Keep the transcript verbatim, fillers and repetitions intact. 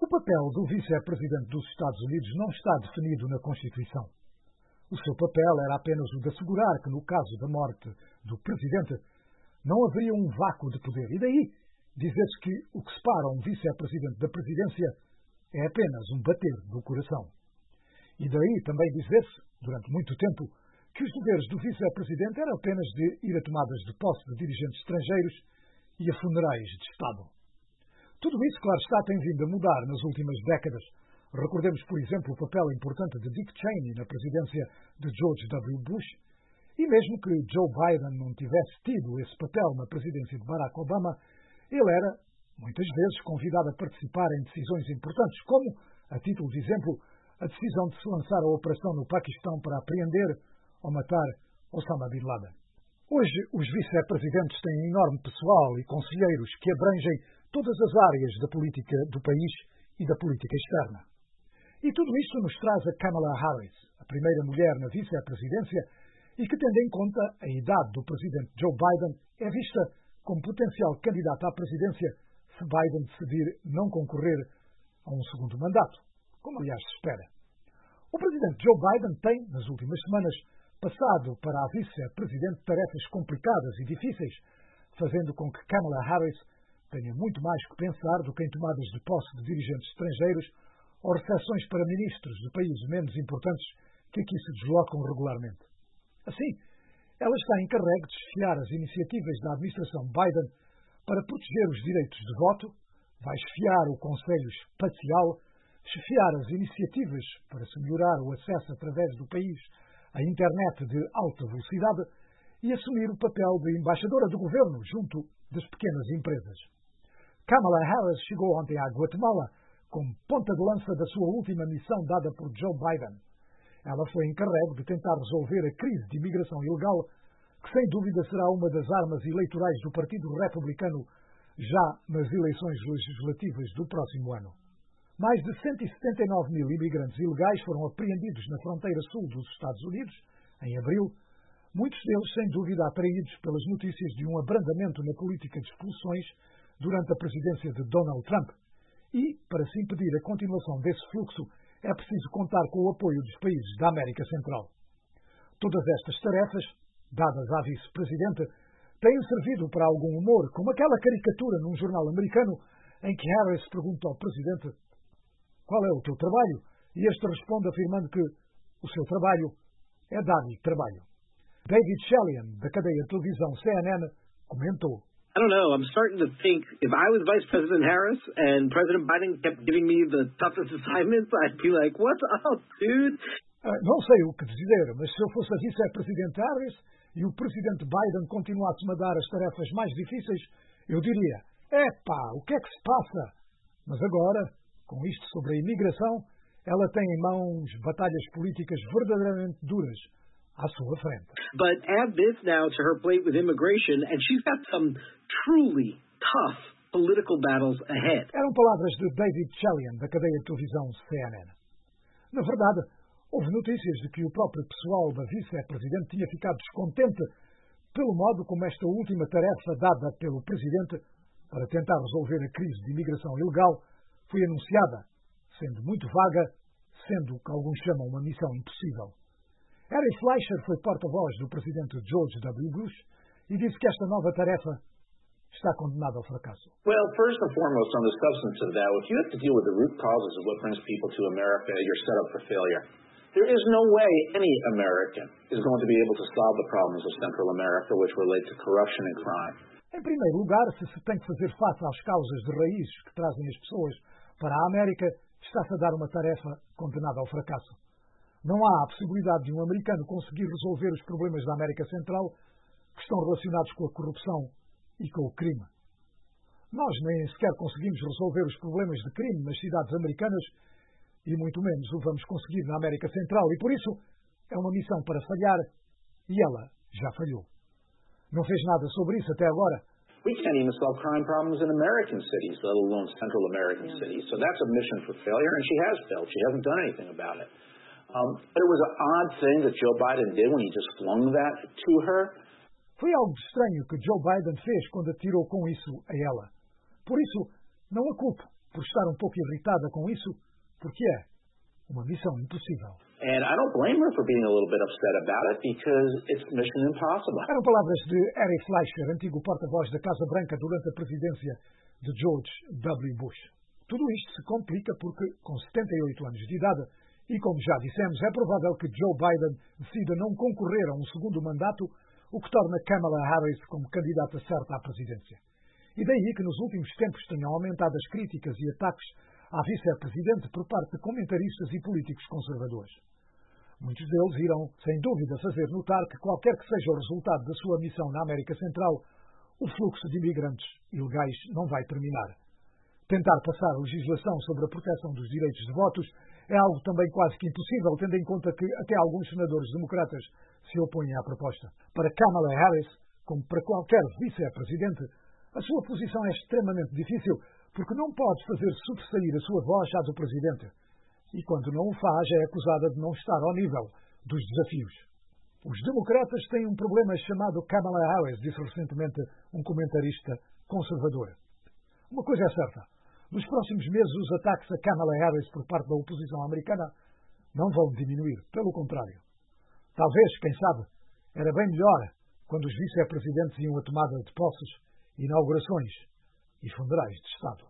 papel do vice-presidente dos Estados Unidos não está definido na Constituição. O seu papel era apenas o de assegurar que, no caso da morte do presidente, não haveria um vácuo de poder. E daí dizer-se que o que separa um vice-presidente da presidência é apenas um bater do coração. E daí também dizer-se, durante muito tempo, que os deveres do vice-presidente eram apenas de ir a tomadas de posse de dirigentes estrangeiros e a funerais de Estado. Tudo isso, claro está, tem vindo a mudar nas últimas décadas. Recordemos, por exemplo, o papel importante de Dick Cheney na presidência de George W. Bush, e mesmo que Joe Biden não tivesse tido esse papel na presidência de Barack Obama, ele era, muitas vezes, convidado a participar em decisões importantes, como, a título de exemplo, a decisão de se lançar a operação no Paquistão para apreender ou matar Osama Bin Laden. Hoje, os vice-presidentes têm enorme pessoal e conselheiros que abrangem todas as áreas da política do país e da política externa. E tudo isto nos traz a Kamala Harris, a primeira mulher na vice-presidência, e que, tendo em conta a idade do presidente Joe Biden, é vista como potencial candidata à presidência se Biden decidir não concorrer a um segundo mandato, como aliás se espera. O presidente Joe Biden tem, nas últimas semanas, passado para a vice-presidente tarefas complicadas e difíceis, fazendo com que Kamala Harris tenha muito mais que pensar do que em tomadas de posse de dirigentes estrangeiros ou recepções para ministros de países menos importantes que aqui se deslocam regularmente. Assim, ela está encarregue de chefiar as iniciativas da administração Biden para proteger os direitos de voto, vai chefiar o Conselho Espacial, chefiar as iniciativas para se melhorar o acesso através do país à internet de alta velocidade e assumir o papel de embaixadora do governo junto das pequenas empresas. Kamala Harris chegou ontem à Guatemala como ponta de lança da sua última missão dada por Joe Biden. Ela foi encarregue de tentar resolver a crise de imigração ilegal, que sem dúvida será uma das armas eleitorais do Partido Republicano já nas eleições legislativas do próximo ano. Mais de cento e setenta e nove mil imigrantes ilegais foram apreendidos na fronteira sul dos Estados Unidos, em abril, muitos deles, sem dúvida, atraídos pelas notícias de um abrandamento na política de expulsões durante a presidência de Donald Trump. E, para se impedir a continuação desse fluxo, é preciso contar com o apoio dos países da América Central. Todas estas tarefas, dadas à vice-presidente, têm servido para algum humor, como aquela caricatura num jornal americano em que Harris pergunta ao presidente: qual é o teu trabalho? E este responde afirmando que o seu trabalho é dar-lhe trabalho. David Chalian, da cadeia de televisão C N N, comentou: I don't know. I'm starting to think if I was Vice President Harris and President Biden kept giving me the toughest assignments, I'd be like, what's up, dude? Uh, não sei o que dizer, mas se eu fosse a vice-presidente Harris e o presidente Biden continuasse-me a dar as tarefas mais difíceis, eu diria: epá, o que é que se passa? Mas agora, com isto sobre a imigração, ela tem em mãos batalhas políticas verdadeiramente duras à sua frente. But add this now to her plate with immigration, and she's got some truly tough political battles ahead. Eram palavras de David Chalian, da cadeia de televisão C N N. Na verdade, houve notícias de que o próprio pessoal da vice-presidente tinha ficado descontente pelo modo como esta última tarefa dada pelo presidente para tentar resolver a crise de imigração ilegal foi anunciada, sendo muito vaga, sendo o que alguns chamam uma missão impossível. Harry Fleischer foi porta-voz do presidente George W. Bush e disse que esta nova tarefa está condenada ao fracasso. Well, first and foremost, on the substance of that, if you have to deal with the root causes of what brings people to America, you're set up for failure. There is no way any American is going to be able to solve the problems of Central America, which relate to corruption and crime. Em primeiro lugar, se se tem que fazer face às causas de raízes que trazem as pessoas para a América, está-se a dar uma tarefa condenada ao fracasso. Não há a possibilidade de um americano conseguir resolver os problemas da América Central que estão relacionados com a corrupção e com o crime. Nós nem sequer conseguimos resolver os problemas de crime nas cidades americanas e muito menos o vamos conseguir na América Central. E por isso é uma missão para falhar e ela já falhou. Não fez nada sobre isso até agora. We can't even solve crime problems in American cities, let alone Central American cities. So that's a mission for failure, and she has failed. She hasn't done anything about it. Um, but it was an odd thing that Joe Biden did when he just flung that to her. Foi algo estranho que Joe Biden fez quando atirou com isso a ela. Por isso, não a culpo. por estar um pouco irritada com isso, porque é uma missão impossível. And I don't blame her for being a little bit upset about it because it's mission impossible. Eram palavras de Harry Fleischer, antigo porta-voz da Casa Branca durante a presidência de George W. Bush. Tudo isto se complica porque, com setenta e oito anos de idade, e como já dissemos, é provável que Joe Biden decida não concorrer a um segundo mandato, o que torna Kamala Harris como candidata certa à presidência. E daí que nos últimos tempos tenham aumentado as críticas e ataques à vice-presidente por parte de comentaristas e políticos conservadores. Muitos deles irão, sem dúvida, fazer notar que qualquer que seja o resultado da sua missão na América Central, o fluxo de imigrantes ilegais não vai terminar. Tentar passar a legislação sobre a proteção dos direitos de votos é algo também quase que impossível, tendo em conta que até alguns senadores democratas se opõem à proposta. Para Kamala Harris, como para qualquer vice-presidente, a sua posição é extremamente difícil, porque não pode fazer sobressair a sua voz à do presidente. E quando não o faz, é acusada de não estar ao nível dos desafios. Os democratas têm um problema chamado Kamala Harris, disse recentemente um comentarista conservador. Uma coisa é certa. Nos próximos meses, os ataques a Kamala Harris por parte da oposição americana não vão diminuir. Pelo contrário. Talvez, quem sabe, era bem melhor quando os vice-presidentes iam a tomada de posses, inaugurações e funerais de Estado.